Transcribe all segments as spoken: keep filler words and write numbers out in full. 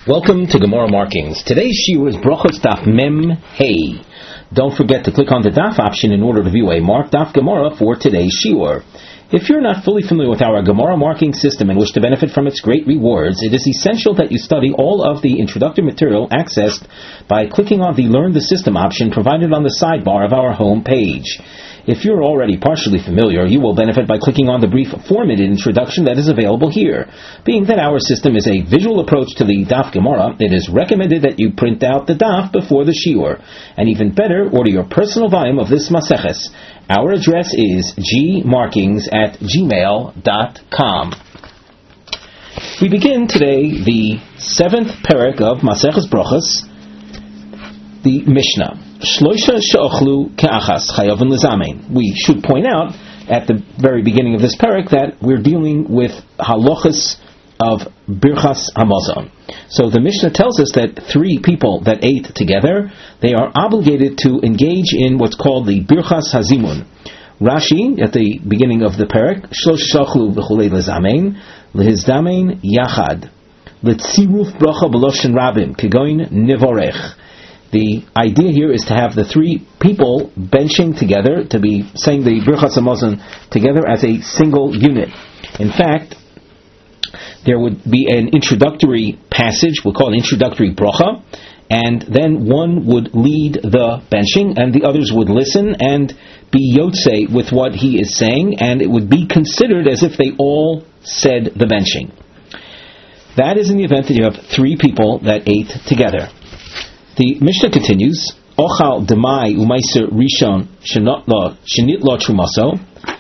Welcome to Gemara Markings. Today's shiur is Brachos Daf Mem Hey. Don't forget to click on the Daf option in order to view a marked Daf Gemara for today's shiur. If you're not fully familiar with our Gemara marking system and wish to benefit from its great rewards, it is essential that you study all of the introductory material accessed by clicking on the Learn the System option provided on the sidebar of our home page. If you're already partially familiar, you will benefit by clicking on the brief four-minute introduction that is available here. Being that our system is a visual approach to the Daf Gemara, it is recommended that you print out the Daf before the shiur. And even better, order your personal volume of this Maseches. Our address is gmarkings at gmail dot com. We begin today the seventh parak of Maseches Brachos, the Mishnah. Shloisha she'ochlu ke'achas chayavin lezamein. We should point out at the very beginning of this parak that we're dealing with halachas of birchas hamazon. So the Mishnah tells us that three people that ate together, they are obligated to engage in what's called the birchas hazimun. Rashi at the beginning of the parak, shloisha she'ochlu v'chulei lezamein lehizdamein yachad letziruf bracha b'loshen rabim kegoin nivorech. The idea here is to have the three people benching together, to be saying the Birchas Hamazon together as a single unit. In fact, there would be an introductory passage, we'll call it introductory bracha, and then one would lead the benching, and the others would listen and be yotzei with what he is saying, and it would be considered as if they all said the benching. That is in the event that you have three people that ate together. The Mishnah continues, Ochal demai u'maiser rishon shenit lo trumaso,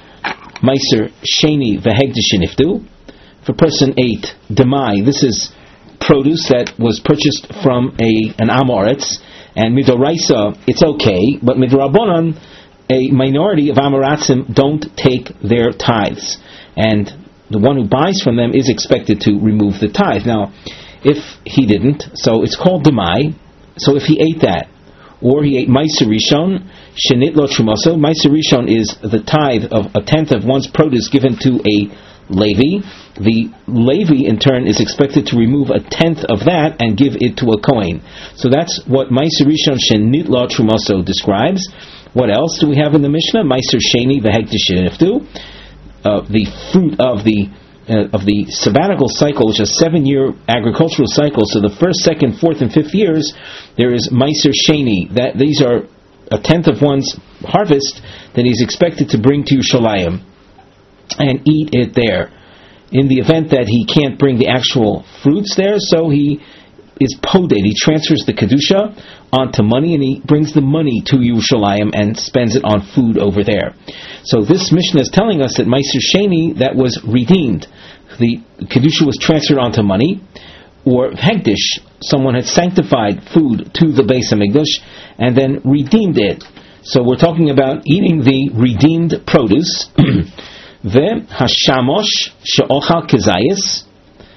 maiser sheni v'hegdish sheniftu. If a person ate demai, this is produce that was purchased from a an amoritz, and midoraisa, it's okay, but midorabonon, a minority of amoratzim don't take their tithes, and the one who buys from them is expected to remove the tithe. Now, if he didn't, so it's called demai. So if he ate that, or he ate Meiser Rishon, Shenit Lo Trumaso, Meiser Rishon is the tithe of a tenth of one's produce given to a Levi. The Levi, in turn, is expected to remove a tenth of that and give it to a Kohen. So that's what Meiser Rishon, Shenit Lo Trumaso describes. What else do we have in the Mishnah? Meiser Sheni V'Hegdish Sheniftu, uh, the fruit of the Uh, of the sabbatical cycle, which is a seven-year agricultural cycle. So the first, second, fourth, and fifth years, there is Meiser Sheni. That these are a tenth of one's harvest that he's expected to bring to Yerushalayim and eat it there. In the event that he can't bring the actual fruits there, so he is poded. He transfers the kedusha onto money, and he brings the money to Yerushalayim and spends it on food over there. So this Mishnah is telling us that Meiser Sheni, that was redeemed. The kedusha was transferred onto money, or Hegdish, someone had sanctified food to the Beis Hamikdash and then redeemed it. So we're talking about eating the redeemed produce. Ve hashamosh she'ochal kezayis.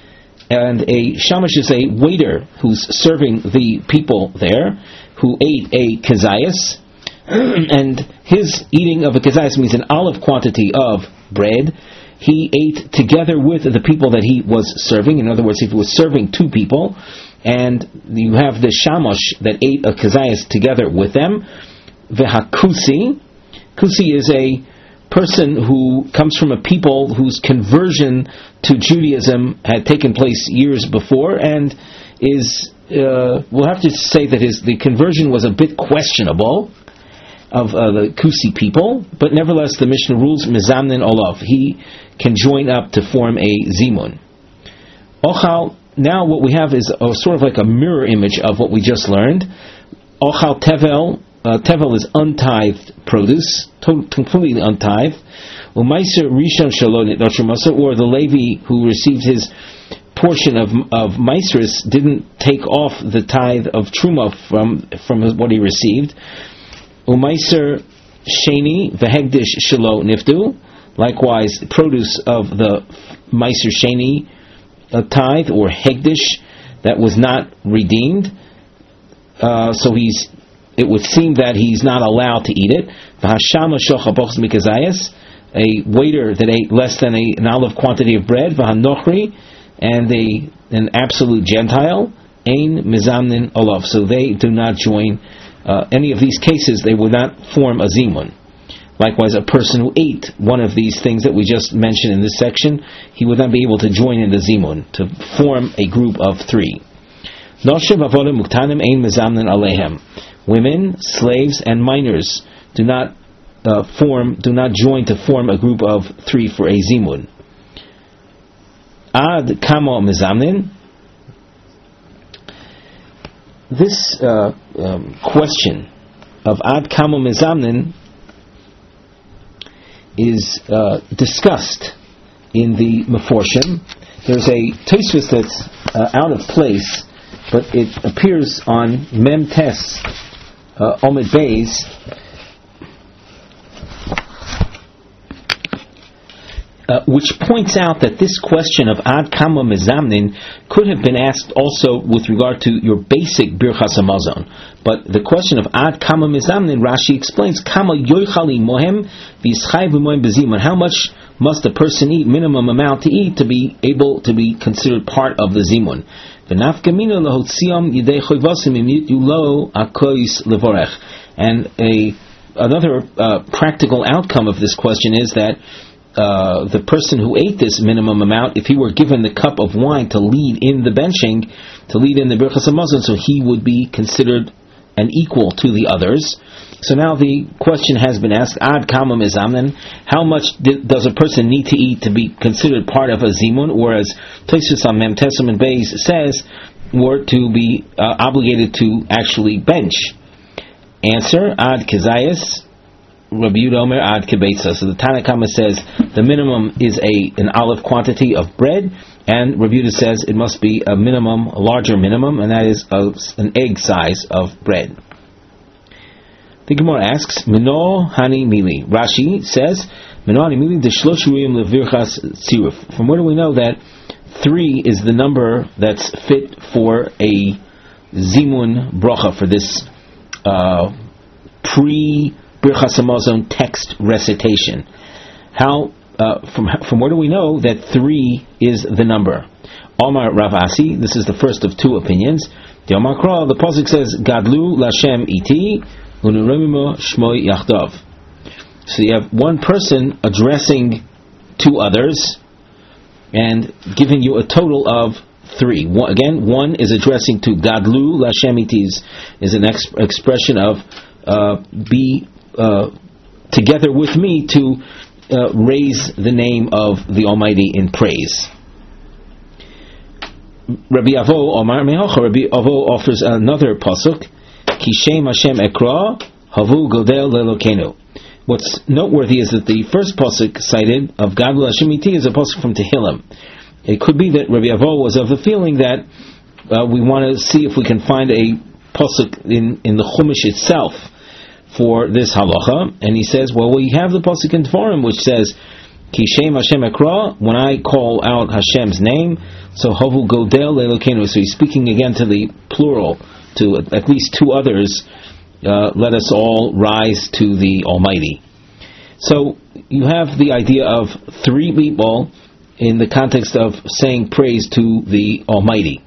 And a shamash is a waiter who's serving the people there, who ate a kezayis, and his eating of a kezayis means an olive quantity of bread. He ate together with the people that he was serving. In other words, if he was serving two people, and you have the shamash that ate a kezayis together with them, v'hakusi, kusi is a person who comes from a people whose conversion to Judaism had taken place years before, and is uh, we'll have to say that his the conversion was a bit questionable of uh, the Kusi people, but nevertheless the Mishnah rules mizamnin olav, he can join up to form a zimun. Ochal, now what we have is a, sort of like a mirror image of what we just learned. Ochal tevel. Uh, tevel is untithed produce, to- completely untithed. Umaiser rishon shalon nitnotrumaso, or the Levi who received his portion of of Meiseris didn't take off the tithe of truma from from what he received. Umaiser sheni v'hegdish shelo niftu, likewise produce of the Meiser sheni uh, tithe or hegdish that was not redeemed. Uh, so he's It would seem that he's not allowed to eat it. A waiter that ate less than a, an olive quantity of bread, and a, an absolute Gentile, Ein Mizamnin Olav. So they do not join uh, any of these cases. They would not form a zimun. Likewise, a person who ate one of these things that we just mentioned in this section, he would not be able to join in the zimun to form a group of three. Women, slaves, and minors do not uh, form, do not join to form a group of three for a zimun. Ad kamo mizamnin. This uh, um, question of ad kamo mizamnin is uh, discussed in the Meforshim. There's a Tosfos that's uh, out of place, but it appears on Mem Tes uh, Omid Beis, uh, which points out that this question of Ad Kama Mizamnin could have been asked also with regard to your basic Birchas Hamazon. But the question of Ad Kama Mizamnin, Rashi explains, Kama Yoichali Mohem V'Yischai V'Mohem Bezimun. How much must a person eat, minimum amount to eat, to be able to be considered part of the Zimun? And a another uh, practical outcome of this question is that uh, the person who ate this minimum amount, if he were given the cup of wine to lead in the benching, to lead in the Birchas Hamazon, so he would be considered an equal to the others. So now the question has been asked, Ad Kama Mizamnin, how much did, does a person need to eat to be considered part of a zimun, or as Tosfos on Mem Tes Amud Beis says, or to be uh, obligated to actually bench? Answer, Ad Kezayis, Rabbi Yehuda Omer Ad Kebeitza. So the Tanna Kama says the minimum is a an olive quantity of bread, and Rabbi Yehuda says it must be a minimum, a larger minimum, and that is a, an egg size of bread. The Gemara asks, Mino Hani Mili. Rashi says, Mino Hani Mili Deshlosh Ruyim Levirchas Tziruf. From where do we know that three is the number that's fit for a Zimun Bracha, for this uh, pre Birchas Hamazon text recitation? How uh, from from where do we know that three is the number? Omar Rav Asi, this is the first of two opinions. The Omar Kra, the pasuk says, Gadlu Lashem Iti Unuremimo Shmoi Yachdav. So you have one person addressing two others and giving you a total of three. One, again, one is addressing to Gadlu Lashem Iti, is, is an ex- expression of uh, be uh, together with me to uh, raise the name of the Almighty in praise. Rabbi Avo Omar Mehocha, Rabbi Avo offers another pasuk, Kishem Hashem Ekra Havu Godel Lelokenu. What's noteworthy is that the first pasuk cited of Gadlu Hashem Iti is a pasuk from Tehillim. It could be that Rabbi Avo was of the feeling that uh, we want to see if we can find a pasuk in, in the Chumash itself for this halacha, and he says, well, we have the pasuk in Tvarim which says, Kishem Hashem Ekra, when I call out Hashem's name, so Havu Godel Lelokenu. So he's speaking again to the plural, to at least two others, uh, let us all rise to the Almighty. So you have the idea of three people in the context of saying praise to the Almighty.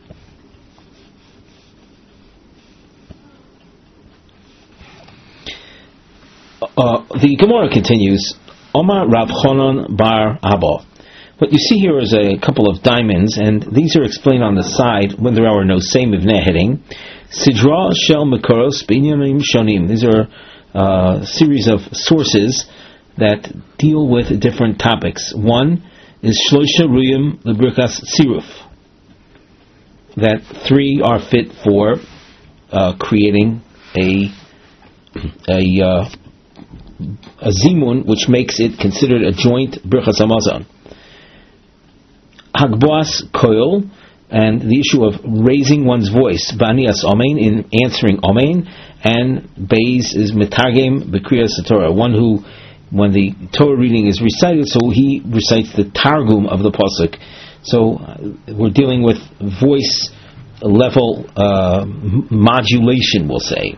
Uh, the Gemara continues, Omar Rav Chonon Bar Abba. What you see here is a couple of diamonds, and these are explained on the side when there are no same Mivneh heading. Sidra Shel Mekoros Binyanim Shonim. These are a series of sources that deal with different topics. One is Shlosha Ruyim Lebrikas Tziruf, that three are fit for uh, creating a a uh, a zimun, which makes it considered a joint Birchas Hamazon. Hagboas Koil, and the issue of raising one's voice, Banias Omein, in answering Omein, and Beis is Metargem Bekriyas Torah, one who, when the Torah reading is recited, so he recites the Targum of the pasuk. So uh, we're dealing with voice level uh, modulation, we'll say.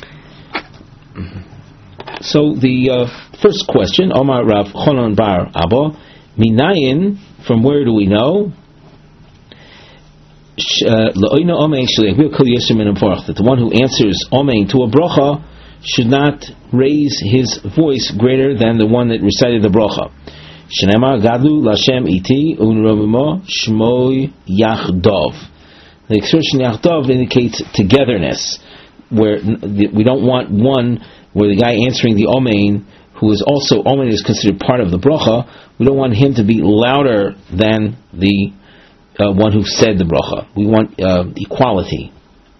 So the uh, first question, Omar Rav Chonon Bar Abba, Minayin, from where do we know? that the one who answers Omein to a bracha should not raise his voice greater than the one that recited the bracha. Shenema Gadlu Lashem Iti Unravimo Shmoy Yachdov. The expression Yachdov indicates togetherness, where we don't want one where the guy answering the Omein, who is also Omein is considered part of the bracha, we don't want him to be louder than the uh, one who said the bracha. We want uh, equality.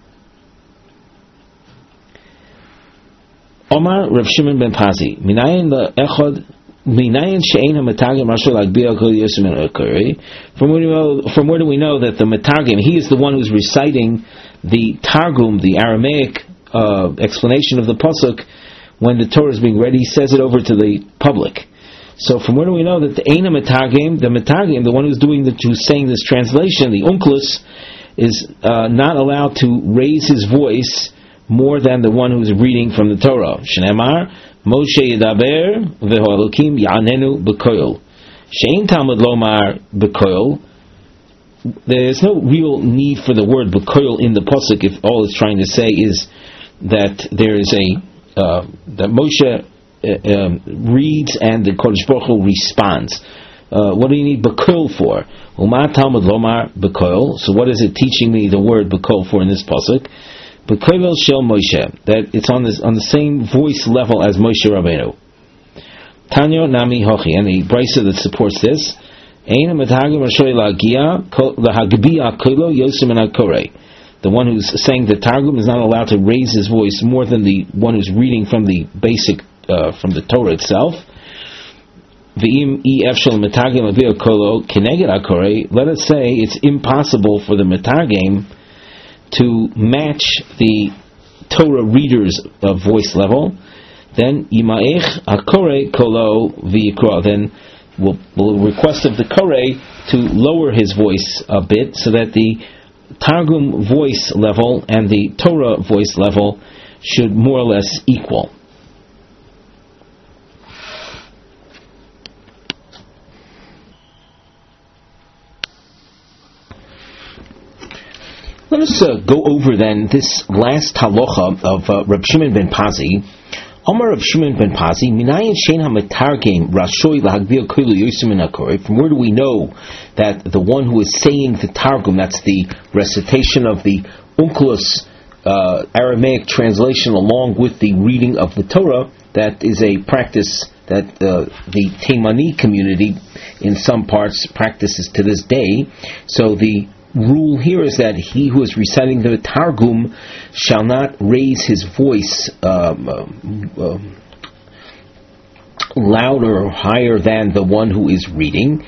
Omar Rav Shimon ben Pazi, Minayin la echad, Minayin she'ein ha-metagim rashu lagbia kol yosem min akari. From where do we know? From where do we know that the metagim, he is the one who's reciting the targum, the Aramaic uh, explanation of the pasuk when the Torah is being read? He says it over to the public. So from where do we know that the eina metagim, the metagim, the one who's doing the, who's saying this translation, the unklus, is uh, not allowed to raise his voice more than the one who's reading from the Torah. Shneimar Moshe Yedaber v'Elokim Ya'anenu b'koil. Shein Talmud Lomar b'koil. There is no real need for the word b'koil in the pasuk if all it's trying to say is that there is a uh, that Moshe uh, um, reads and the Kodesh Baruch Hu responds. Uh, what do you need b'koil for? Uma Talmud Lomar b'koil. So what is it teaching me the word b'koil for in this pasuk? B'koil shel Moshe, that it's on this on the same voice level as Moshe Rabbeinu. Tanyo nami hochi, and the brisa that supports this. Ein metagim rashoy lagia lahagbiya koilo yosem min hakorei. The one who's saying the targum is not allowed to raise his voice more than the one who's reading from the basic uh, from the Torah itself. V'im e efshel metagim lagia koilo keneged hakorei. Let us say it's impossible for the metagim to match the Torah reader's uh, voice level, then Yimaech HaKorei Kolo V'Yikra, then we'll, we'll request of the Korei to lower his voice a bit so that the Targum voice level and the Torah voice level should more or less equal. Let us uh, go over then this last halacha of uh, Reb Shimon ben Pazi. Omar Reb Shimon ben Pazi, Minayin shein ha-metargim rashoy lahagbia koilo yosem min hakorei. From where do we know that the one who is saying the targum, that's the recitation of the unkelus uh, Aramaic translation along with the reading of the Torah, that is a practice that uh, the Taimani community in some parts practices to this day. So the rule here is that he who is reciting the Targum shall not raise his voice um, uh, uh, louder or higher than the one who is reading.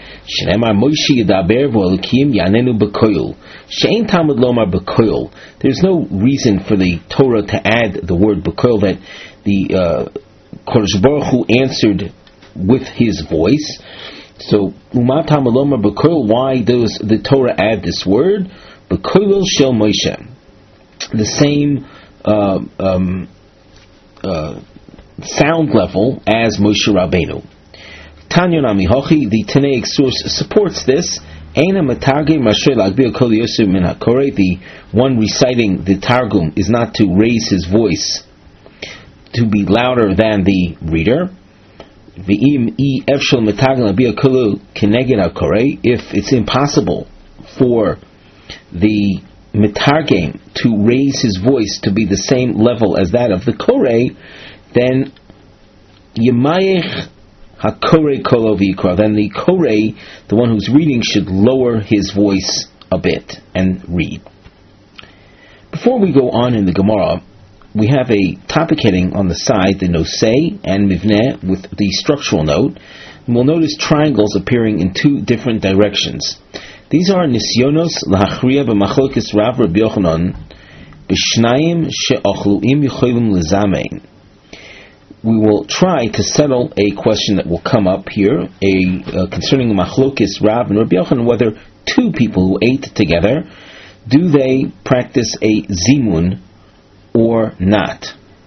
There's no reason for the Torah to add the word bekoil, that the uh, Kodesh Baruch Hu answered with his voice. So, why does the Torah add this word? B'koil shel Moshe, the same uh, um, uh, sound level as Moshe Rabbeinu. Tanya nami hochi, the Tanaic source supports this. Eina metagim rashoy lagbia kol yosem min hakorei. The one reciting the Targum is not to raise his voice to be louder than the reader. If it's impossible for the metargim to raise his voice to be the same level as that of the korei, then Yemayech HaKorei Kolo V'Yikra, then the korei, the one who's reading, should lower his voice a bit and read. Before we go on in the Gemara, we have a topic heading on the side, the nosei and mivneh, with the structural note. And we'll notice triangles appearing in two different directions. These are nisyonos lahachriya b'machlokes Rav Rabbi Yochanan b'shnayim she'achluim yicholim lezamein. We will try to settle a question that will come up here, a uh, concerning machlokes Rav and Rabbi Yochanan, whether two people who ate together, do they practice a zimun or not.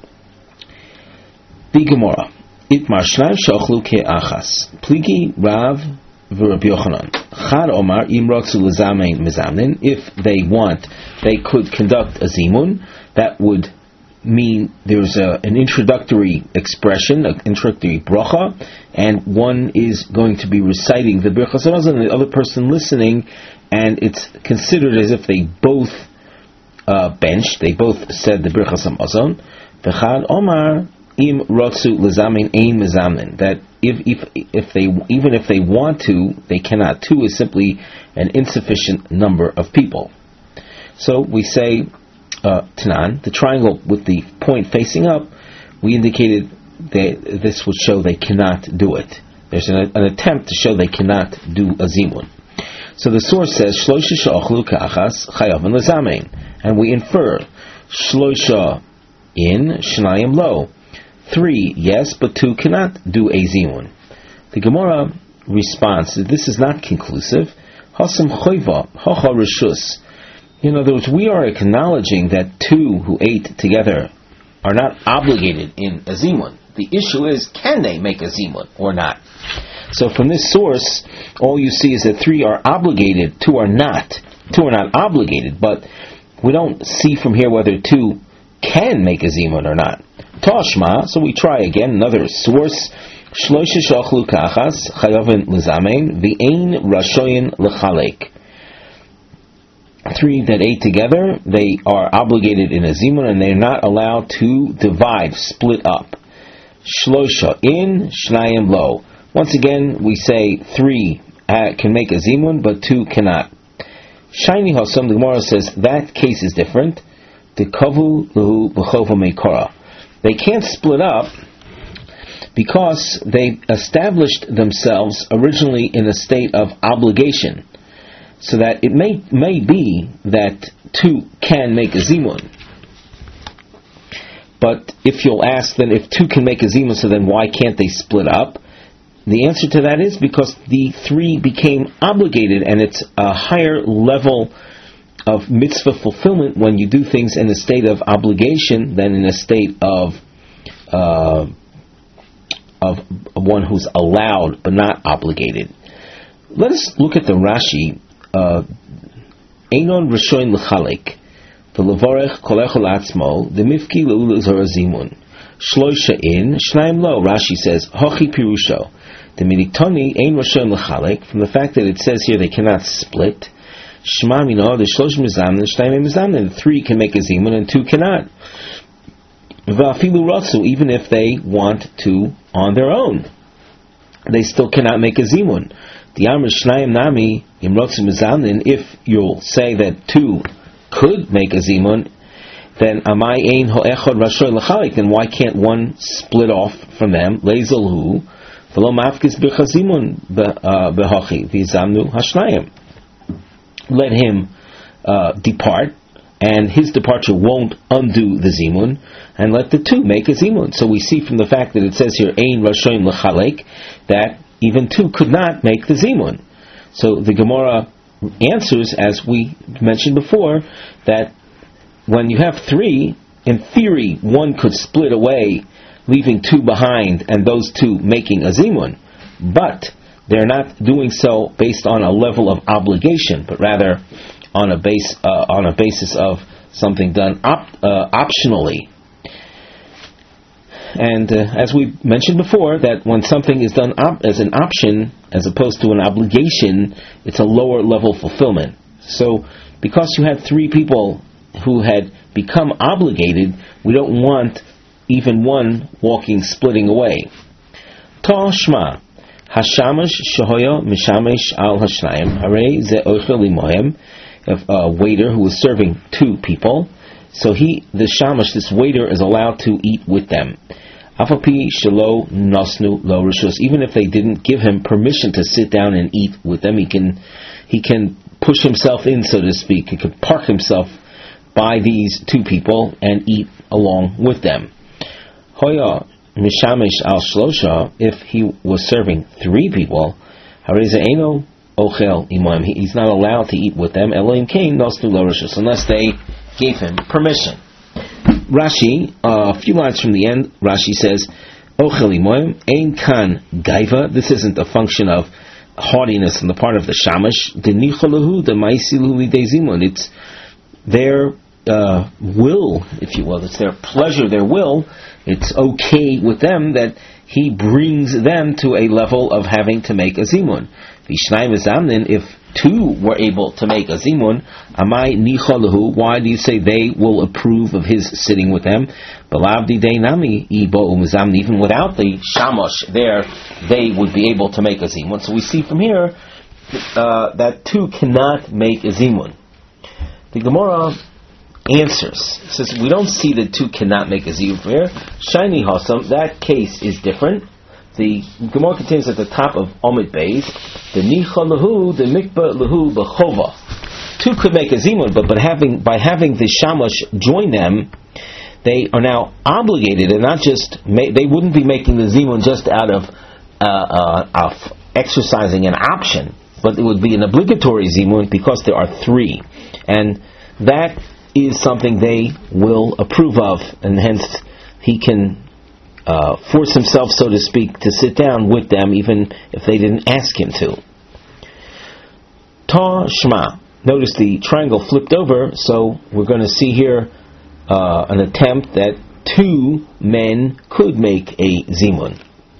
The Gemara. Itmar shnaim shachlu ke'achas. Pligi Rav v'Rabbi Yochanan. Chad Omar Imrotzu L'Zamein Mizamnin. If they want, they could conduct a zimun. That would mean there's a, an introductory expression, an introductory bracha, and one is going to be reciting the Birchas Hamazon, and the other person listening, and it's considered as if they both uh, benched, they both said the Birchas Hamazon. V'chad Omar Im Rotzu L'Zamein Ein Mizamnin. That if if if they even if they want to, they cannot. Two is simply an insufficient number of people. So we say. Uh, Tanan, the triangle with the point facing up, we indicated that this would show they cannot do it. There's an, an attempt to show they cannot do a zimun. So the source says shloisha she'ochlu ka'achas chayavin lezamein, and we infer shloisha in shnayim lo, three yes, but two cannot do a zimun. The Gemara responds that this is not conclusive. Hasam choiva hacha rishus. In other words, we are acknowledging that two who ate together are not obligated in a zimun. The issue is, can they make a zimun or not? So from this source, all you see is that three are obligated, two are not. Two are not obligated, but we don't see from here whether two can make a zimun or not. Tashma, so we try again, another source. Shloisha shachlu kachas chayavin l'zamein v'ein rashoyin l'chalek. Three that ate together, they are obligated in a zimun, and they are not allowed to divide, split up. Shlosha in, shnayim lo. Once again, we say three uh, can make a zimun, but two cannot. Shiny Hasam, the Gemara says that case is different. The kavu luhu b'chova meikora. They can't split up because they established themselves originally in a state of obligation. So that it may may be that two can make a zimun. But if you'll ask, then if two can make a zimun, so then why can't they split up? The answer to that is because the three became obligated, and it's a higher level of mitzvah fulfillment when you do things in a state of obligation than in a state of uh, of one who's allowed but not obligated. Let us look at the Rashi. Einon Rishoin L'Chalek V'Levorech Kolechol Atzmo the Mifki Le'ul Zor Zimun Shloisha in Shnayim Lo. Rashi says Hochi Pirusho the Midiktoni Ein Rishoin L'Chalek, from the fact that it says here they cannot split. Shema Mino the Shlosh Mizamnin Shnayim Mizamnin, three can make a zimun and two cannot. V'Afilu Rotzu, even if they want to on their own, they still cannot make a zimun. The Amr Shnayim Nami Imrotzu Mizamnin, if you'll say that two could make a zimun, then Amai Ein Ho'echad Rashoy L'Chalik, then why can't one split off from them? Leizalhu V'lo Mafkis B'chazimun B'hochi V'izamnu Hashnayim. Let him uh, depart, and his departure won't undo the zimun, and let the two make a zimun. So we see from the fact that it says here Ein Rashoy L'Chalik that even two could not make the zimun. So the Gemara answers, as we mentioned before, that when you have three, in theory, one could split away, leaving two behind, and those two making a zimun. But they're not doing so based on a level of obligation, but rather on a base uh, on a basis of something done op- uh, optionally. And uh, as we mentioned before, that when something is done op- as an option, as opposed to an obligation, it's a lower level fulfillment. So, because you had three people who had become obligated, we don't want even one walking, splitting away. Tashma Hashamash Shahoya Mishamesh Al Hashnayim Hare Ze Ochel Imohem. A waiter who was serving two people, so he, the shamash, this waiter, is allowed to eat with them. Afapi shelo nosnu lo rishus. Even if they didn't give him permission to sit down and eat with them, he can he can push himself in, so to speak. He can park himself by these two people and eat along with them. Hoya mishamesh al shlosha. If he was serving three people, hareza eno ochel imam. He's not allowed to eat with them. Elohim kain nosnu lo rishus, unless they gave him permission. Rashi, uh, a few lines from the end, Rashi says, Ochel imoim ein kan gaiva. This isn't a function of haughtiness on the part of the shamash. The nichalahu, the maisilu lidei zimun. It's their uh, will, if you will. It's their pleasure, their will. It's okay with them that he brings them to a level of having to make a zimun. Vishnayim zamnin, if two were able to make a zimun, amai nichalahu, why do you say they will approve of his sitting with them? Balavdi nami ibo umzamni, even without the shamash there, they would be able to make a zimun. So we see from here uh, that two cannot make a zimun. The Gemara answers. It says, we don't see that two cannot make a zimun from here. Shiny Hassam, that case is different. The Gemara contains at the top of Omid Beis, the Nicha Lahu, the Mikba Lahu, B'chova. Two could make a zimun, but, but having, by having the Shamash join them, they are now obligated, and not just, ma- they wouldn't be making the zimun just out of, uh, uh, of exercising an option, but it would be an obligatory zimun because there are three. And that is something they will approve of, and hence he can uh, force himself, so to speak, to sit down with them even if they didn't ask him to. Ta Shma. Notice the triangle flipped over, so we're going to see here uh, an attempt that two men could make a zimun.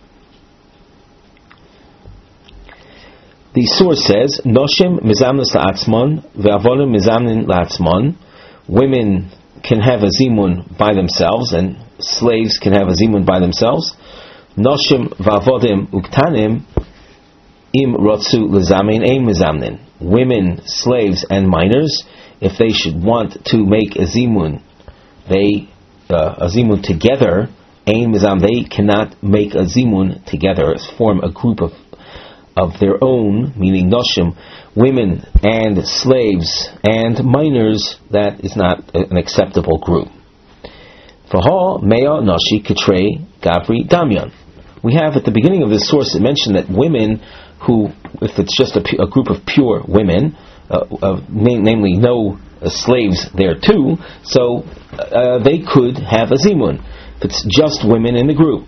The source says, Noshim mizamnas la'atzmon, ve'avolim mizamnin la'atzmon. Women can have a zimun by themselves, and slaves can have a zimun by themselves. Noshim va'avodim uktanim, im rotzu lezamin ein mizamnin. Women, slaves, and minors, if they should want to make a zimun, they, uh, a zimun together, ein mizam, they cannot make a zimun together, form a group of of their own, meaning noshim, women and slaves and minors. That is not an acceptable group. For ha mea nashi katre gavri damyan. We have at the beginning of this source it mentioned that women who, if it's just a, a group of pure women, uh, uh, na- namely no uh, slaves there too, so uh, they could have a zimun. If it's just women in the group.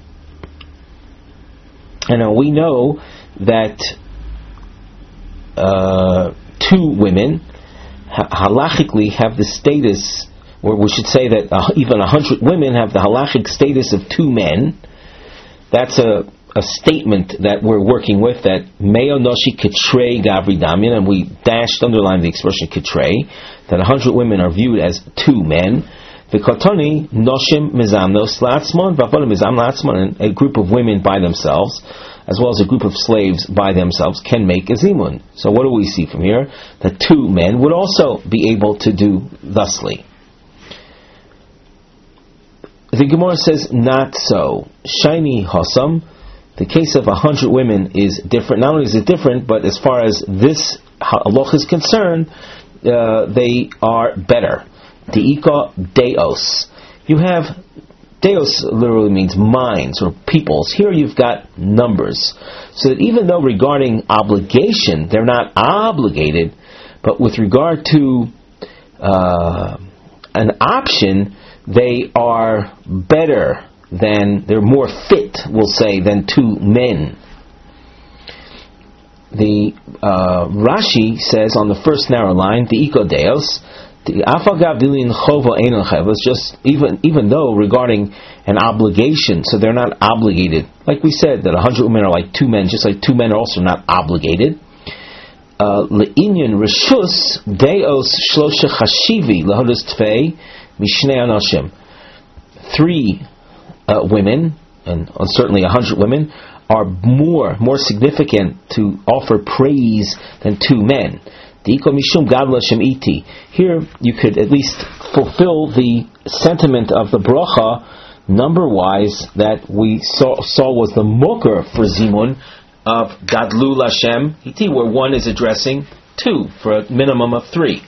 And now we know that uh, two women ha- halachically have the status, or we should say that uh, even a hundred women have the halachic status of two men. That's a, a statement that we're working with, that meo noshi ketrei gavri damyan, and we dashed, underlined the expression ketrei, that a hundred women are viewed as two men. V'kotoni noshim mizamnos la'atzmon, v'avolim mizam la'atzmon, and a group of women by themselves, as well as a group of slaves by themselves, can make a zimun. So what do we see from here? That two men would also be able to do thusly. The Gemara says, not so. Shiny Hassam, the case of a hundred women is different. Not only is it different, but as far as this halach is concerned, uh, they are better. Deika deos. You have, deos literally means minds or peoples. Here you've got numbers. So that even though regarding obligation, they're not obligated, but with regard to uh, an option, they are better than, they're more fit, we'll say, than two men. The uh, Rashi says on the first narrow line, Deika deos, it's just even even though regarding an obligation, so they're not obligated. Like we said, that a hundred women are like two men, just like two men are also not obligated. Le'inyan reshus deos shlosha chashivi lahodus tfei mishnei anoshim. Three uh, women, and certainly a hundred women, are more more significant to offer praise than two men. Here you could at least fulfill the sentiment of the bracha number-wise that we saw, saw was the mukar for zimun of Gadlu Lashem Iti, where one is addressing two for a minimum of three.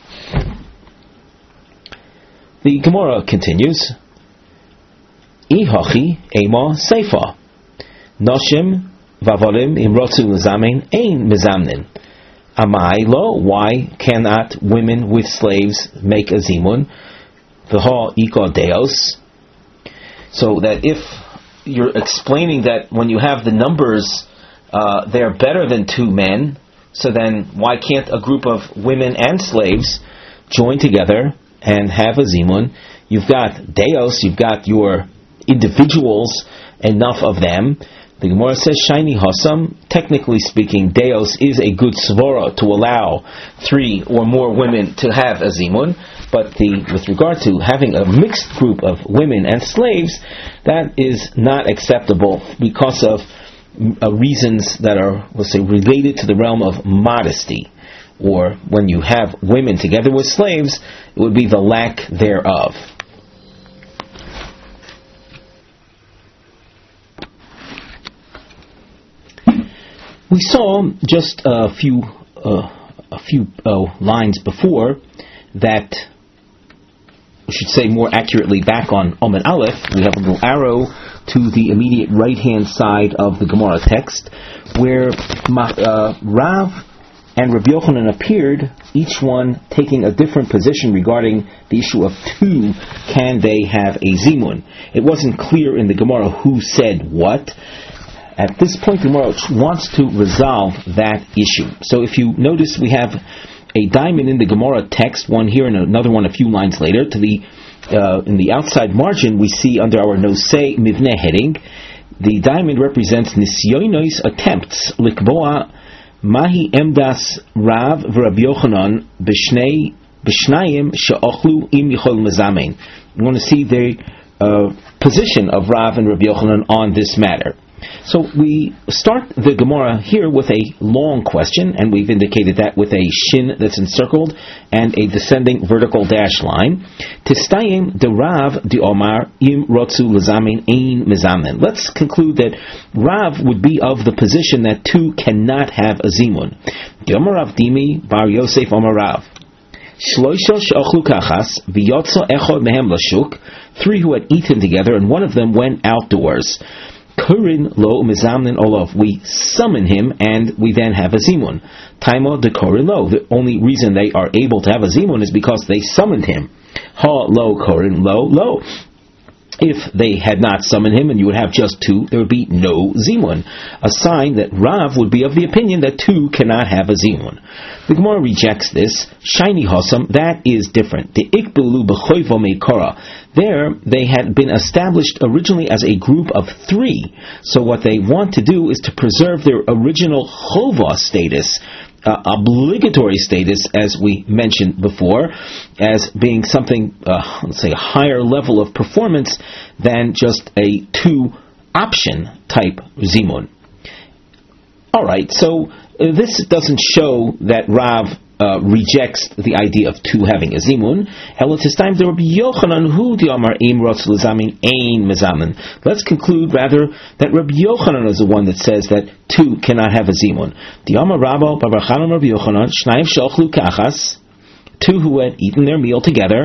The Gemara continues, Ihachi ema seifa noshim vavolim imrotzu lezamin ein mezamnin. Amailo, why cannot women with slaves make a zimun? V'ha iko deos. So that if you're explaining that when you have the numbers uh, they're better than two men, so then why can't a group of women and slaves join together and have a zimun? You've got deos, you've got your individuals, enough of them. The Gemara says, Shiny Hasam, technically speaking, deos is a good svara to allow three or more women to have a zimun, but the, with regard to having a mixed group of women and slaves, that is not acceptable because of uh, reasons that are, let's say, related to the realm of modesty. Or when you have women together with slaves, it would be the lack thereof. We saw just a few uh, a few uh, lines before that, we should say more accurately, back on Omen Aleph, we have a little arrow to the immediate right-hand side of the Gemara text, where uh, Rav and Rabbi Yochanan appeared, each one taking a different position regarding the issue of two, can they have a zimun. It wasn't clear in the Gemara who said what. At this point, the Gemara wants to resolve that issue. So if you notice, we have a diamond in the Gemara text, one here and another one a few lines later. To the uh, in the outside margin, we see under our Nosei Mivneh heading, the diamond represents Nisyonos attempts, Likboa Mahi Emdas Rav v'Rabbi Yochanan b'shnei b'shnayim she'ochlu im yichol mezamein. You want to see the uh, position of Rav and Rabbi Yochanan on this matter. So we start the Gemara here with a long question, and we've indicated that with a shin that's encircled and a descending vertical dash line. Tistayim de Rav de Omar im rotzu lezamin ein mezamen. Let's conclude that Rav would be of the position that two cannot have a zimun. De Omar Rav Dimi bar Yosef Omar Rav. Shloisho she'ochlu kachas v'yotzo echod mehem lashuk. Three who had eaten together, and one of them went outdoors. Kurin lo mizamnin olav. We summon him, and we then have a zimun. Taimo de korin lo. The only reason they are able to have a zimun is because they summoned him. Ha lo korin lo lo. If they had not summoned him and you would have just two, there would be no zimun. A sign that Rav would be of the opinion that two cannot have a zimun. The Gemara rejects this. Shiny Hasam, that is different. The ikbulu b'choivo meikora. There, they had been established originally as a group of three. So what they want to do is to preserve their original chova status, uh, obligatory status, as we mentioned before, as being something, uh, let's say, a higher level of performance than just a two-option type zimun. All right, so uh, this doesn't show that Rav Uh, rejects the idea of two having a zimun. Let's conclude rather that Rabbi Yochanan is the one that says that two cannot have a zimun. Two who had eaten their meal together.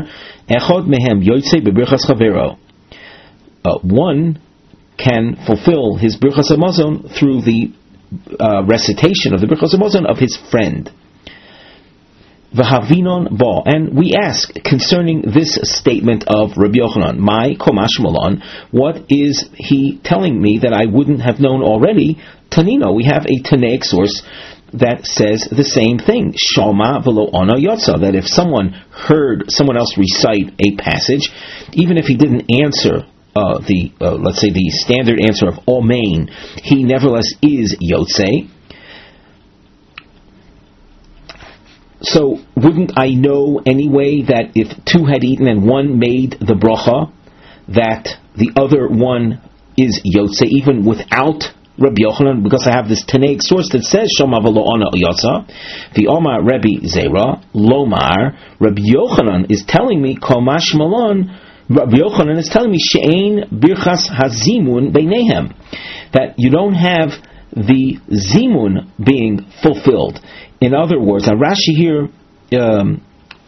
Uh, one can fulfill his birchas hamazon through the uh, recitation of the birchas hamazon of his friend. V'havinon ba, and we ask concerning this statement of Rabbi Yochanan, my komash malon, what is he telling me that I wouldn't have known already? Tanino, we have a Tanaic source that says the same thing. Shama v'lo ana yotza, that if someone heard someone else recite a passage, even if he didn't answer uh, the, uh, let's say the standard answer of Omein, he nevertheless is yotze. So, wouldn't I know anyway that if two had eaten and one made the bracha, that the other one is yotze, even without Rabbi Yochanan, because I have this Tanaic source that says Shoma v'lo ana yotza. The Omar Rabbi Zera Lomar, Rabbi Yochanan is telling me Komash Malon. Rabbi Yochanan is telling me She'ein birchas hazimun beinehem, that you don't have the zimun being fulfilled. In other words, Rashi here um,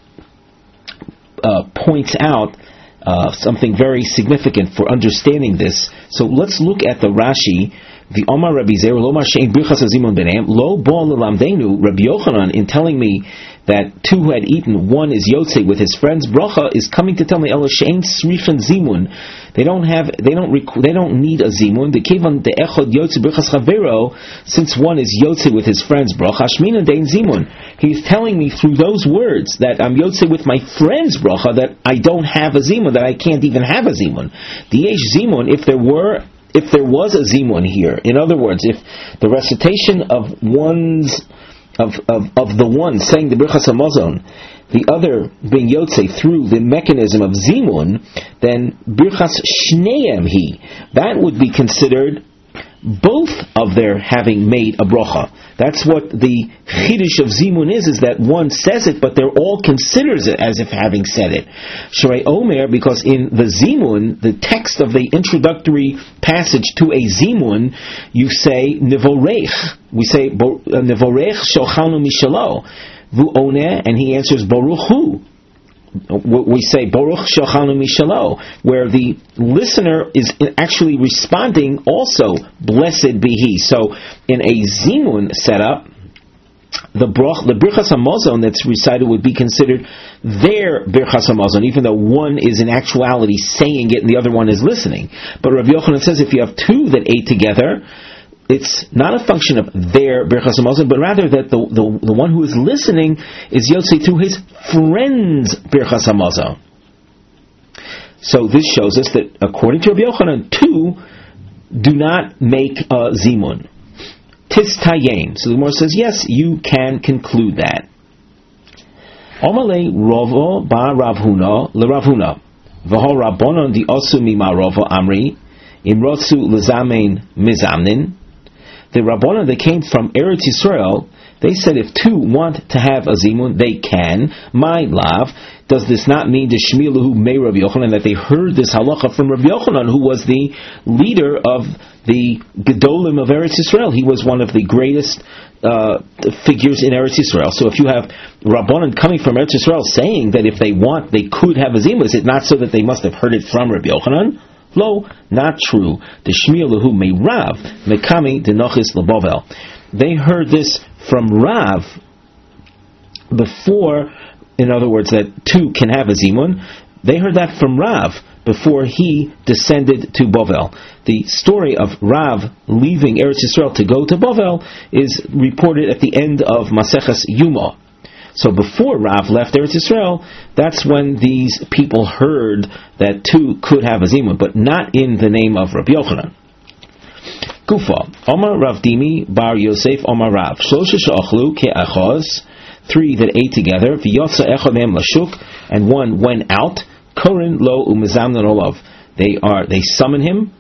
uh, points out uh, something very significant for understanding this. So let's look at the Rashi The Omar Rabbi Zer lo mar shein birchas hazimun b'neim lo bo lelamdenu. Rabbi Yochanan, in telling me that two who had eaten, one is Yotze with his friends, bracha, is coming to tell me elo shein srichen zimun. They don't have, they don't, rec- they don't need a zimun. The kevan de echod Yotze birchas chavero, since one is Yotze with his friends, bracha shmina dein zimun. He's telling me through those words that I'm Yotze with my friends, bracha, that I don't have a zimun, that I can't even have a zimun. The yesh zimun, if there were. If there was a zimun here, in other words, if the recitation of one's of of, of the one saying the Birchas Hamazon, the other being Yotze through the mechanism of zimun, then Birchas Shneim he, that would be considered both of their having made a bracha. That's what the chiddush of zimun is, is that one says it, but they're all considers it as if having said it. Shrei Omer, because in the zimun, the text of the introductory passage to a zimun, you say nevorech. We say nevorech shochanu mishalo. Vu oneh, and he answers baruch hu. We say Baruch Shochanu Mishalo, where the listener is actually responding also, blessed be he. So in a zimun setup, the brach, the Birchas Hamazon that's recited would be considered their Birchas Hamazon, even though one is in actuality saying it and the other one is listening. But Rabbi Yochanan says if you have two that ate together, it's not a function of their Birchas Hamazon, but rather that the, the the one who is listening is Yotze to his friend's Birchas Hamazon. So this shows us that according to Rabbi Yochanan, two do not make a zimun. Tis tayem. So the Gemara says, yes, you can conclude that. Omale rovo ba ravhuna le ravhuna v'ho rabbonon di osu mima rovo amri imrotsu lezamein mizamnin. The Rabbanan that came from Eretz Yisrael, they said if two want to have a zimun, they can. My lav, does this not mean the Shmilahu Mei Rabbi Yochanan, that they heard this halacha from Rabbi Yochanan, who was the leader of the Gedolim of Eretz Yisrael? He was one of the greatest uh, figures in Eretz Yisrael. So if you have Rabbanan coming from Eretz Yisrael saying that if they want, they could have a zimun, is it not so that they must have heard it from Rabbi Yochanan? Lo, not true. The Shmiel Lahu Mei Rav Mekami Denochis Labovel. They heard this from Rav before, in other words, that two can have a zimun. They heard that from Rav before he descended to Bovel. The story of Rav leaving Eretz Yisrael to go to Bovel is reported at the end of Maseches Yuma. So before Rav left Eretz Yisrael, that's when these people heard that two could have a zimun, but not in the name of Rabbi Yochanan. Kufa, Omar Rav Dimi Bar Yosef Omar Rav, Shlosha she'achlu ke'achos, three that ate together, v'yotza echad mehem lashuk, and one went out, korin lo umezamnan olav. They are, they summon him,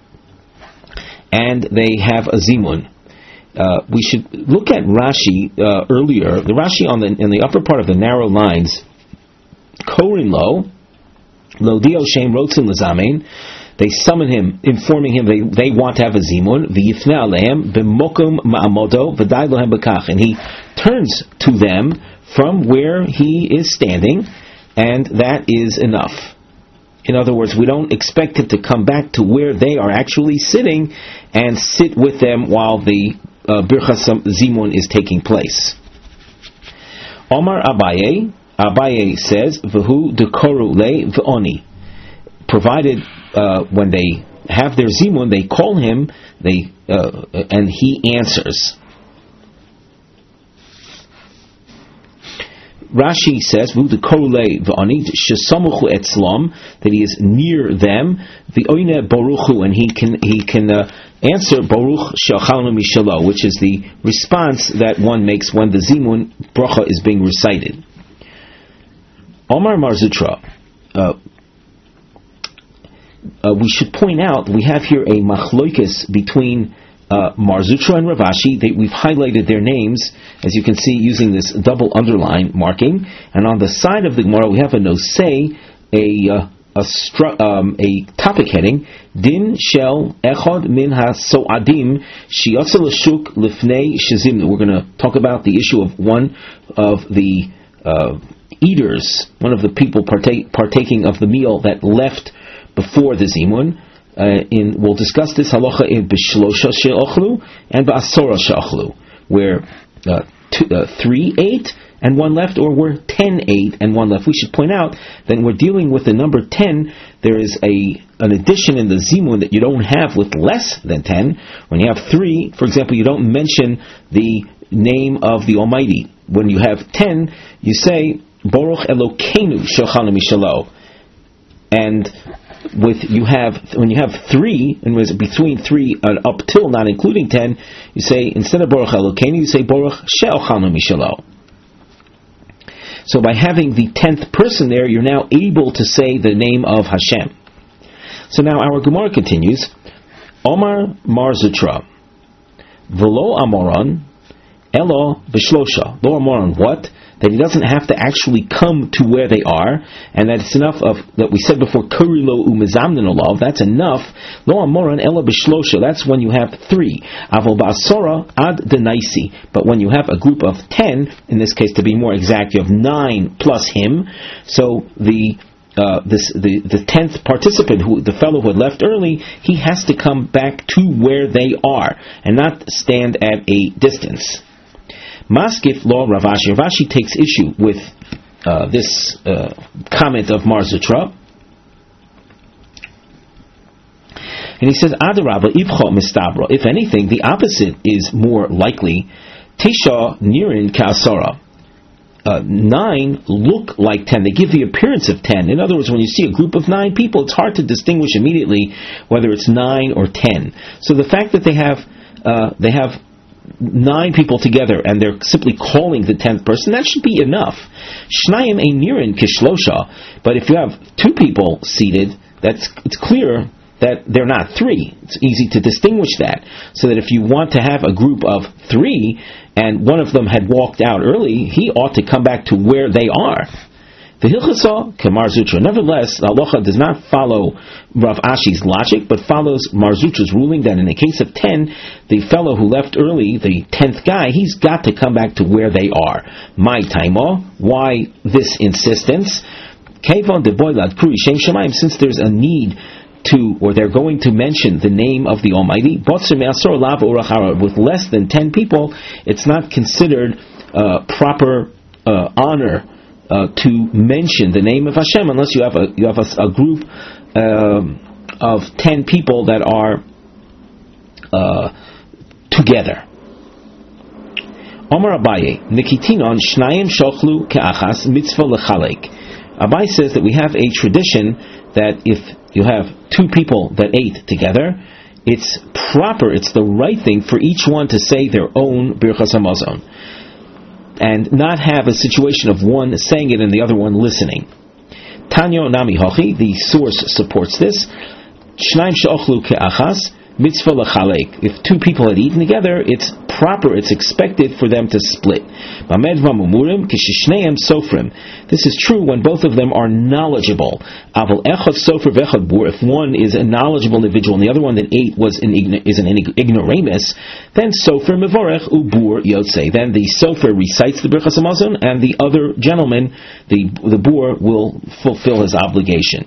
and they have a zimun. Uh, we should look at Rashi uh, earlier. The Rashi on the in the upper part of the narrow lines, Korin lo, lo dio shem rotzin lezamein. They summon him, informing him they, they want to have a zimun. V'yifnei alehem b'mokum ma'amodo v'day lohem b'kach, and he turns to them from where he is standing, and that is enough. In other words, we don't expect him to come back to where they are actually sitting and sit with them while the Uh, Birchas Zimun is taking place. Omar Abaye, Abaye says, V'hu dekoru le v'oni. Provided uh, when they have their Zimun, they call him, they uh, and he answers. Rashi says, V'hu dekoru le v'oni, shesamuchu etzlam, that he is near them, v'oine baruchu, and he can he can. Uh, Answer Baruch Shochanu Mishalo, which is the response that one makes when the Zimun bracha is being recited. Omar Marzutra. Uh, uh, we should point out we have here a machloikis between uh, Marzutra and Rav Ashi. They, we've highlighted their names, as you can see, using this double underline marking. And on the side of the Gemara, we have a nosei, a uh, A, stru- um, a topic heading, Din Shel Echad Min HaSo'adim Shiyotza L'Shuk Lifnei Shizim. We're going to talk about the issue of one of the uh, eaters, one of the people partake, partaking of the meal that left before the Zimun. uh, in we'll discuss this halacha in Bishlosha she'ochlu and Ba'asora she'ochlu, where uh, two, uh, three ate and one left, or where ten ate and one left. We should point out that when we're dealing with the number ten, there is a an addition in the zimun that you don't have with less than ten. When you have three, for example, you don't mention the name of the Almighty. When you have ten, you say Baruch Elokeinu Shochalnu Mishalo. And with you have when you have three, and was between three and up till not including ten, you say instead of Baruch Elokeinu, you say Baruch She'ochalnu Mishalo. So by having the tenth person there, you're now able to say the name of Hashem. So now our Gemara continues. Omar Mar Zutra, V'lo Amoran, Elo B'shlosha. Lo Amoran, what? That he doesn't have to actually come to where they are, and that it's enough of, that we said before, Kurilo Umezamnin Olav, that's enough. Lo Amoran Elo B'shlosha, that's when you have three. Avol Ba'asora Ad Denaisi, but when you have a group of ten, in this case to be more exact, you have nine plus him, so the Uh, this, the, the tenth participant, who the fellow who had left early, he has to come back to where they are and not stand at a distance. Maskif law Rav Ashi. Rav Ashi takes issue with uh, this uh, comment of Mar Zutra, and he says, Adarabba ibcha mistabra. If anything, the opposite is more likely. Tisha nirin ka'asara. Uh, nine look like ten. They give the appearance of ten. In other words, when you see a group of nine people, it's hard to distinguish immediately whether it's nine or ten. So the fact that they have uh, they have nine people together and they're simply calling the tenth person, that should be enough. Shnayim einirin kishlosha. But if you have two people seated, that's it's clear that they're not three. It's easy to distinguish that. So that if you want to have a group of three, and one of them had walked out early, he ought to come back to where they are. The Hilchasa Kemar Zutra. Nevertheless, the halacha does not follow Rav Ashi's logic, but follows Mar Zutra's ruling that in the case of ten, the fellow who left early, the tenth guy, he's got to come back to where they are. My taima, why this insistence? Kevon de boilad kuri shem shamayim, since there's a need to, or they're going to mention the name of the Almighty, with less than ten people, it's not considered uh, proper uh, honor uh, to mention the name of Hashem unless you have a you have a, a group um, of ten people that are uh, together. Omar Abaye, Nikitinon Shnayim Shochlu Ke'achas Mitzvah Lechalek. Abaye says that we have a tradition that if you have two people that ate together, it's proper, it's the right thing for each one to say their own Birchas Hamazon, and not have a situation of one saying it and the other one listening. Tanyo Nami Hochi, the source supports this. Shnaim she'ochlu ke'achas, mitzvah lechalek. If two people had eaten together, it's proper, it's expected for them to split. Mamed v'mumurim k'shishneim sofrim. This is true when both of them are knowledgeable. Aval echad sofer v'echad bur. If one is a knowledgeable individual and the other one that ate was an is an ignoramus, then sofer mevorech ubur yotzei. Then the sofer recites the Birchas Hamazon, and the other gentleman, the the bur, will fulfill his obligation.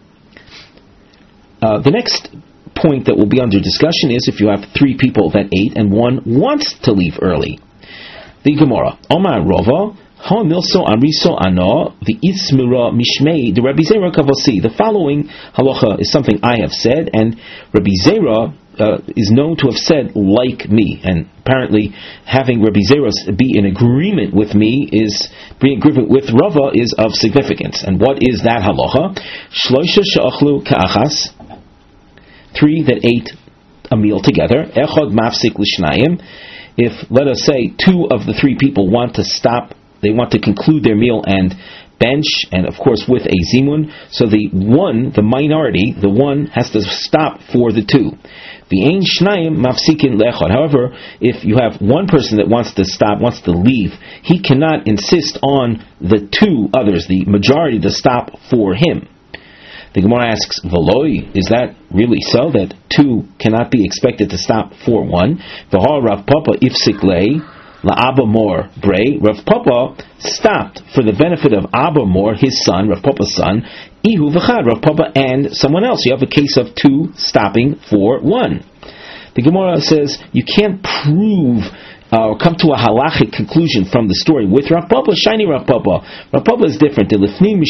Uh, the next point that will be under discussion is if you have three people that ate and one wants to leave early. The Gemara, Omar Rova, Ha Milso Ariso Ano, the Itzmira Mishmei, the Rabbi Zera Kavosi. The following halacha is something I have said, and Rabbi Zera uh, is known to have said like me, and apparently having Rabbi Zera be in agreement with me is, be in agreement with Rava is of significance. And what is that halacha? Shloisha she'achlu ka'achas, three that ate a meal together. Echad mafsik l'shnayim. If, let us say, two of the three people want to stop, they want to conclude their meal and bench, and of course with a zimun, so the one, the minority, the one has to stop for the two. V'ein shnayim mafsikin le'echad. However, if you have one person that wants to stop, wants to leave, he cannot insist on the two others, the majority, to stop for him. The Gemara asks, V'loi, is that really so, that two cannot be expected to stop for one? V'ha Rav Papa ifsik lei, la'Abba Mor Brei. Rav Papa stopped for the benefit of Abba Mor, his son, Rav Papa's son, Ihu v'chad, Rav Papa and someone else. You have a case of two stopping for one. The Gemara says you can't prove uh, or come to a halachic conclusion from the story with Rav Papa. Shiny Rav Papa. Rav Papa is different. He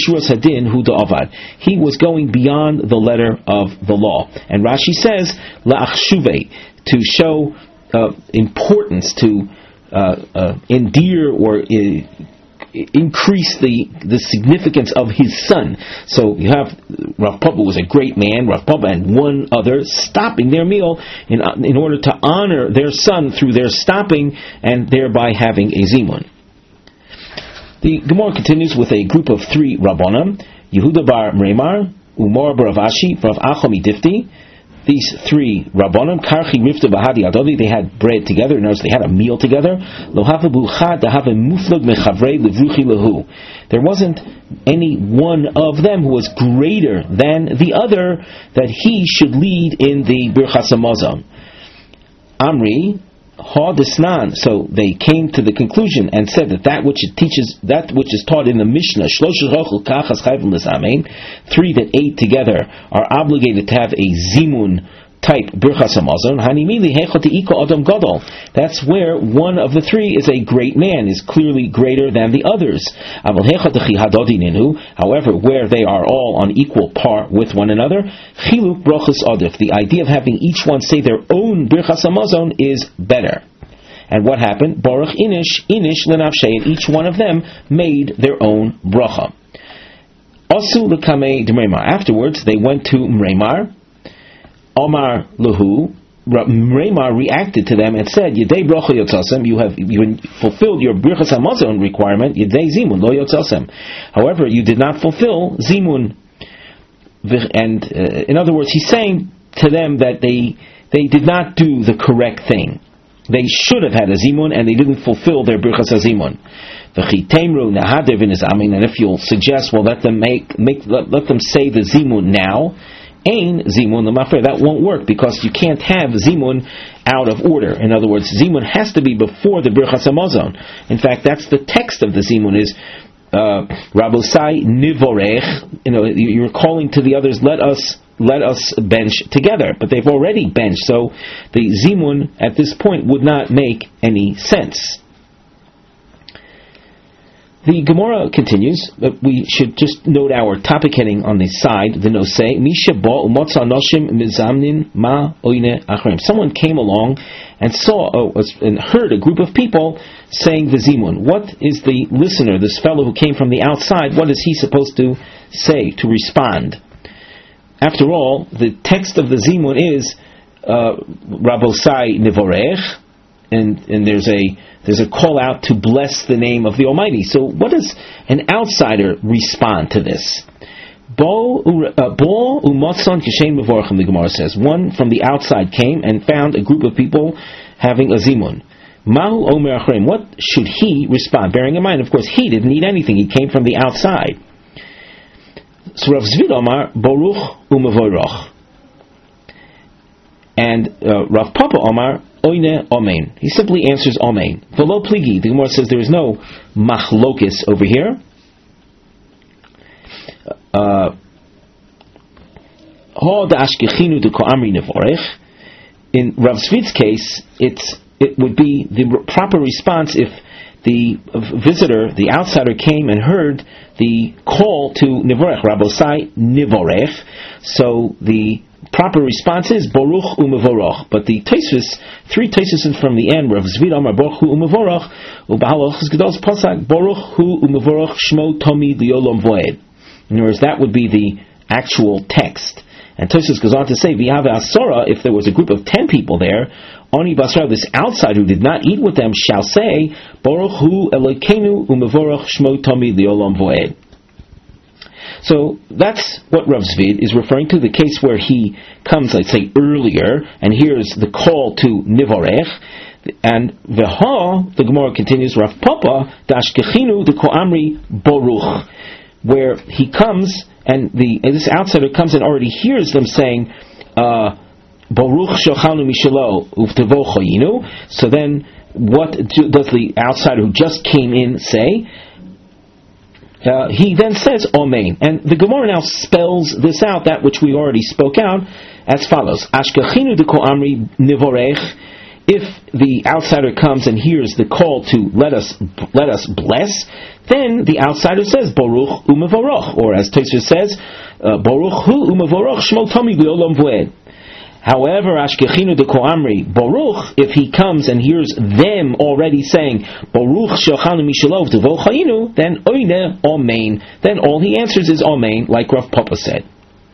was going beyond the letter of the law. And Rashi says, la'achshuve, to show uh, importance, to uh, uh, endear or uh, increase the, the significance of his son. So you have Rav Papa was a great man, Rav Papa and one other stopping their meal in, in order to honor their son through their stopping and thereby having a zimun. The Gemara continues with a group of three Rabbanim, Yehuda bar Mreimar, Umar bar Rav Ashi, Rav Achomi Difti. These three Rabbanim, Karchi Rifta Bahadi Adodi, they had bread together, in other words, they had a meal together. There wasn't any one of them who was greater than the other that he should lead in the Birchas Hamazon. Amri, Ha Desnan. So they came to the conclusion and said that that which it teaches, that which is taught in the Mishnah, three that ate together are obligated to have a zimun type Birchas Hamazon. That's where one of the three is a great man, is clearly greater than the others. However, where they are all on equal par with one another, the idea of having each one say their own Birchas Hamazon is better. And what happened? Baruch inish, inish lenafshe, each one of them made their own bracha. Asu l'kamei d'Mreimar. Afterwards, they went to Mreimar. Omar Lahu, Mreimar reacted to them and said, Yedei bracha yotzasem, you have you fulfilled your Birchas Hamazon requirement, Yedei zimun, lo yotzasem. However, you did not fulfill zimun. And uh, in other words, he's saying to them that they they did not do the correct thing. They should have had a zimun and they didn't fulfill their Birchas Hazimun. And if you'll suggest, well, let them make, make let, let them say the zimun now, Ein zimun l'mafre, that won't work because you can't have zimun out of order. In other words, zimun has to be before the Birchas Hamazon. In fact, that's the text of the zimun is uh, Rabosai nivorech. You know, you're calling to the others, let us let us bench together, but they've already benched. So the zimun at this point would not make any sense. The Gemara continues, but we should just note our topic heading on the side, the nosei, Misha ba umotza noshim mizamnin ma oine achrim. Someone came along and saw oh, and heard a group of people saying the zimun. What is the listener, this fellow who came from the outside, what is he supposed to say, to respond? After all, the text of the zimun is uh, Rabosai Nivorech, and and there's a There's a call out to bless the name of the Almighty. So what does an outsider respond to this? Bo umatzon kishen mevorchim, the Gemara says. One from the outside came and found a group of people having a zimun. Mahu omer achreim. What should he respond? Bearing in mind, of course, he didn't need anything. He came from the outside. So Rav Zvid Omar, Baruch umevorach. And uh, Rav Papa Omar, Oine Omein. He simply answers Omein. Velo pligi. The Gemara says there is no machlokis over here. Ha da'ashkechinu de ko'amri nevorech. In Rav Zvid's case, it's it would be the proper response if the visitor, the outsider, came and heard the call to Nivorech, Rabosai Nivorech. So the proper response is Baruch u'mevorach. But the Tosfos, three Tosfos from the end, Rav Zvid Amar Baruch hu u'mevorach, u'b'halachos gedos pasak Baruch hu u'mevorach shmo tomi li'olam voed. In other words, that would be the actual text. And Tosfos goes on to say, V'yave asora, if there was a group of ten people there, Oni basra, this outsider who did not eat with them, shall say, Baruch hu Elokeinu u'mevorach shmo tomi li'olam voed. So that's what Rav Zvid is referring to, the case where he comes, let's say, earlier, and hears the call to Nivorech, and Veha, the Gemara continues, Rav Papa, Dashkechinu, the Ko'amri Baruch, where he comes, and the and this outsider comes and already hears them saying, uh, Baruch Shochanu Mishalo Uvtevo Chayinu. So then what do, does the outsider who just came in say? Uh, he then says Omein, and the Gemara now spells this out, that which we already spoke out, as follows: Ashkechinu de ko amri nivorech. If the outsider comes and hears the call to let us let us bless, then the outsider says Baruch u'mevorach, or as Tosfos says, uh, Baruch hu u'mevorach shmo tamid le'olam voed. However, Ashkechinu de ko amri Baruch, if he comes and hears them already saying Baruch shelchanu mishalov tevo chayinu, then oine Amen. Then all he answers is Amen, like Rav Papa said.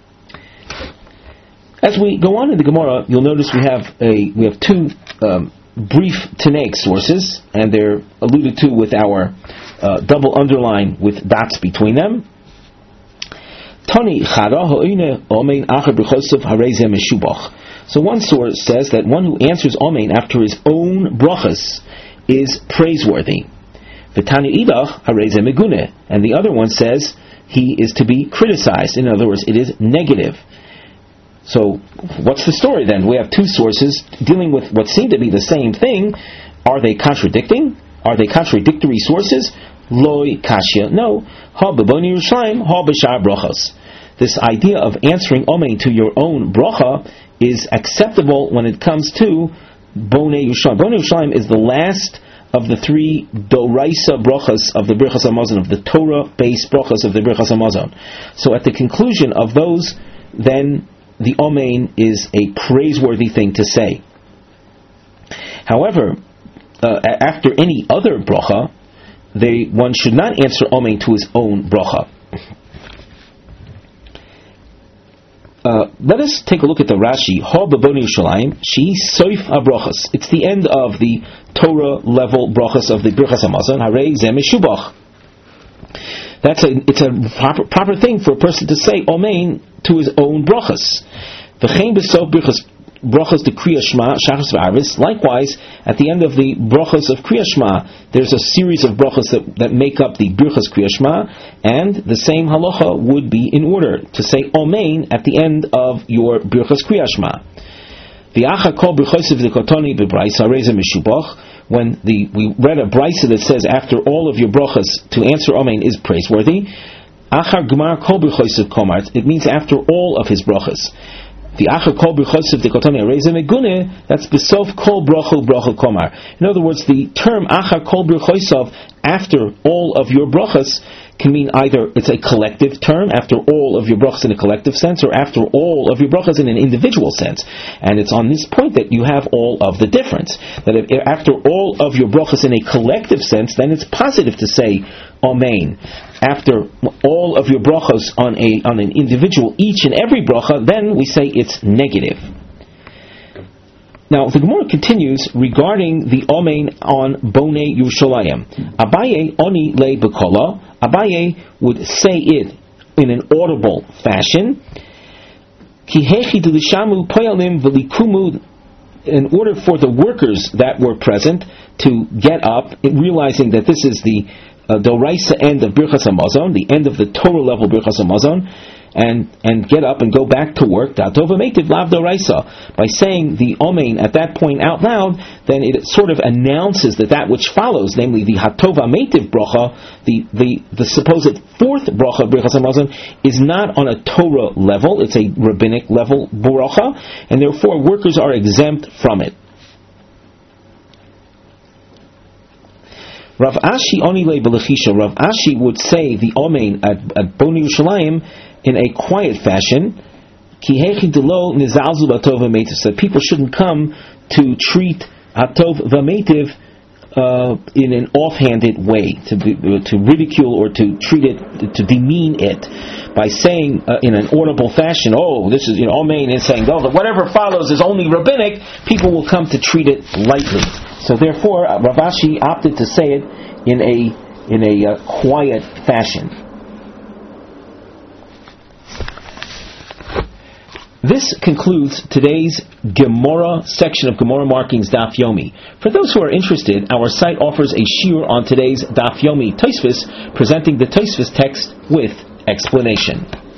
As we go on in the Gemara, you'll notice we have a we have two um, brief Tanaic sources, and they're alluded to with our uh, double underline with dots between them. Tani chara ha'oine Amen acher b'chosov harei zeh meshubach. So one source says that one who answers Amen after his own brachas is praiseworthy. V'tani idach harei zeh megune, and the other one says he is to be criticized. In other words, it is negative. So, what's the story then? We have two sources dealing with what seem to be the same thing. Are they contradicting? Are they contradictory sources? Loi kashya. No. Ha b'boni Yerushalayim, ha b'shar brachos. This idea of answering Amen to your own bracha is acceptable when it comes to Bonei Yerushalayim. Bonei Yerushalayim is the last of the three Doraisa brachas of the Birchas Hamazon, of the Torah-based brachas of the Birchas Hamazon. So at the conclusion of those, then the Amen is a praiseworthy thing to say. However, uh, after any other bracha, they, one should not answer Amen to his own bracha. Uh, let us take a look at the Rashi. Ha b'boni Yerushalayim, she soif ha-brachas. It's the end of the Torah level brachas of the Birchas Hamazon. Harei zeh meshubach. That's a it's a proper, proper thing for a person to say Amen to his own brachas. V'chein b'sof brachas brachas de Kriya Shema Shachas v'Arvis. Likewise, at the end of the brachas of Kriya Shema, there's a series of brachas that, that make up the brachas Kriya Shema, and the same halacha would be in order to say Amen at the end of your brachas Kriya Shema. V'acha kol brachos v'dekotoni b'braisa reza meshubach. When the we read a brisa that says after all of your brachas to answer Amen is praiseworthy. Achar gemar kol brachosiv komar. It means after all of his brachas. The achar kol brachosiv dekotani areza megune. That's besof kol bracha bracha komar. In other words, the term achar kol brachosiv, after all of your brachas, can mean either it's a collective term, after all of your brachas in a collective sense, or after all of your brachas in an individual sense. And it's on this point that you have all of the difference. That if, after all of your brachas in a collective sense, then it's positive to say Amen. After all of your brachas on a on an individual, each and every bracha, then we say it's negative. Now, the Gemara continues regarding the Amen on Bonei Yerushalayim. Abaye oni le bekola. Abaye would say it in an audible fashion. Ki hechi delishamu poyalim velikumu. In order for the workers that were present to get up, realizing that this is the uh, Doraisa end of Birchas Hamazon, the end of the Torah level Birchas Hamazon, and and get up and go back to work. Datova meitiv lav doraisa. By saying the Amen at that point out loud, then it sort of announces that that which follows, namely the hatova meitiv bracha, the the the supposed fourth bracha of Birchas Hamazon, is not on a Torah level; it's a rabbinic level bracha, and therefore workers are exempt from it. Rav Ashi oni le belechisha. Rav Ashi would say the Amen at, at Bonei Yerushalayim in a quiet fashion. Ki hechi delo nizalzu b'atov v'meitiv. So people shouldn't come to treat atov v'meitiv uh, in an offhanded way, to be, to ridicule or to treat it, to demean it by saying uh, in an audible fashion, "Oh, this is you know Amen," and saying, "Oh, whatever follows is only rabbinic." People will come to treat it lightly. So therefore, uh, Rav Ashi opted to say it in a in a uh, quiet fashion. This concludes today's Gemara section of Gemara Markings Daf Yomi. For those who are interested, our site offers a shiur on today's Daf Yomi Tosfos, presenting the Tosfos text with explanation.